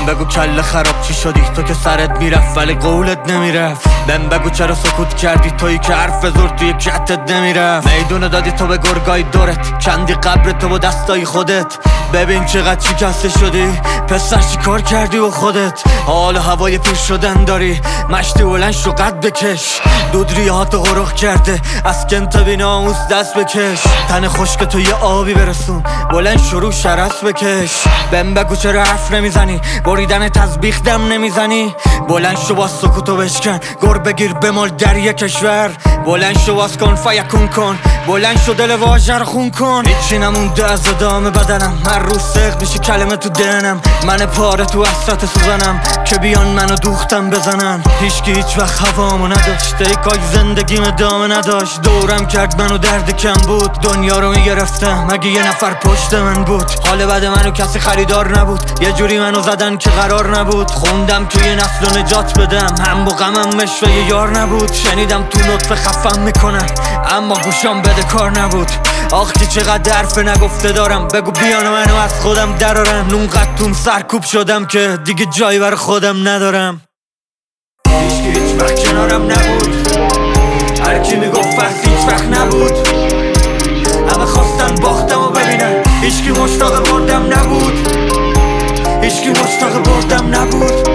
بهم بگو کله خراب چی شدی تو که سرت میرفت ولی قولت نمیرفت. بهم بگو چرا سکوت کردی تویی که حرف زور توی کتت نمیرفت. میدونه دادی تو به گرگای دورت، کندی قبر تو با دستای خودت. ببین چقدر شکسته شدی پسر، چی کار کردی و خودت. حال هوای پیر شدن داری، مشتی بلند شو قد بکش. دود ریهاتو غرق کرده از کنت بی ناموس دست بکش. تن خشک تو یه آبی برسون، بلند شروع شرس بکش. بهم بگو چرا حرف نمیزنی، بریدن تزبیخ دم نمیزنی. بلند شو با سکوتو بشکن، گر بگیر بمال در یک کشور. بلند شو باز کن فیکون کن، بلند شو دل واژه رو خون کن. هیچی نمونده از ادامه بدنم، هر روز سخت میشه کلمه تو دهنم. من پاره تو حسرت سوزنم که بیان منو دوختم بزنن. هیچکی هیچ وقت هوامو نداشت، دیکای زندگیم ادامه نداشت. دورم کرد منو درد کم بود، دنیا رو میگرفتم مگه یه نفر پشت من بود. حال بد منو کسی خریدار نبود، یه جوری منو زدن که قرار نبود. خوندم که یه نسل رو نجات بدم، هم با غمم مشوه یار نبود. شنیدم تو نطفه خفم میکنن اما گوشم بده کار نبود. آخ که چقدر حرف نگفته دارم، بگو بیان منو از خودم درارم. نونقدتون سرکوب شدم که دیگه جایی بر خودم ندارم. هیچکی هیچ وقت کنارم نبود، هرکی میگفت فرس هیچ وقت نبود. همه خواستن باختم و ببینن، هیچکی مشتاق بردم نبود. هیچکی مشتاق بردم نبود.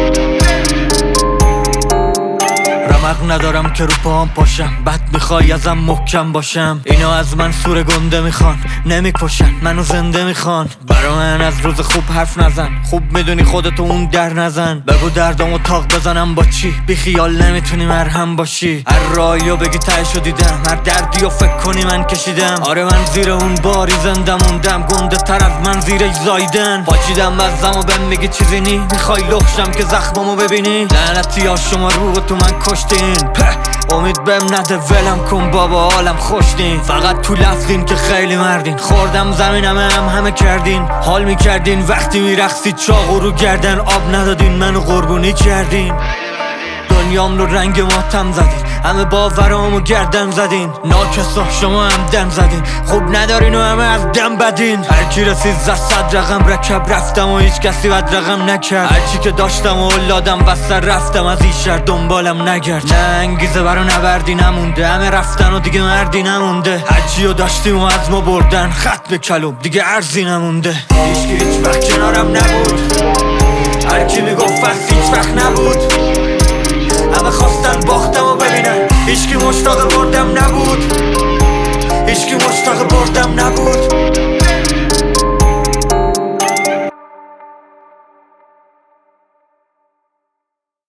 رمق ندارم که رو پاهم پاشم، بد میخوای ازم محکم باشم. اینا از من سور گنده میخوان، نمیکشن منو زنده میخوان. برا من از روز خوب حرف نزن، خوب میدونی خودتو اون در نزن. بگو دردامو تاق بزنم با چی، بی خیال نمیتونی مرهم باشی. هر راهیو بگی تهشو دیدم، هر دردیو فکر کنی من کشیدم. آره من زیر اون باری زنده موندم، گنده تر از من زیرش زایدن. پاچیدم بزم و بهم میگی چیزی نی، میخوای لخشم که زخممو ببینی. لعنتی ها شما رو تو من کشتین، امید بهم نده ولم کن بابا حالم خوش نین. فقط تو لفظین که خیلی مردین، خوردم زمینم همه کردین. حال میکردین وقتی میرخصید چاقو رو گردن، آب ندادین منو قربونی کردین. دنیام رو رنگ ماتم زدین، همه باورامو گردن زدین. ناکسا شما هم دم زدین، خوب ندارین و همه از دم بدین. هرکی رسید زد 100 رقم رکب رفتم و هیچ کسی بد رقم نکرد. هرچی که داشتم و اولادم وسط رفتم، از این شهر دنبالم نگرد. نه انگیزه برا نبردی نمونده، همه رفتن و دیگه مردی نمونده. هرچی رو داشتیم و از ما بردن، خط به کلوم دیگه ارزی نمونده. هیچکی هیچ وقت کنارم نبود، هرکی میگفت فرس هیچ وقت نبود. همه خواستن باختم و ببینن، هیچکی مشتاق بردم نبود. هیچکی مشتاق بردم نبود.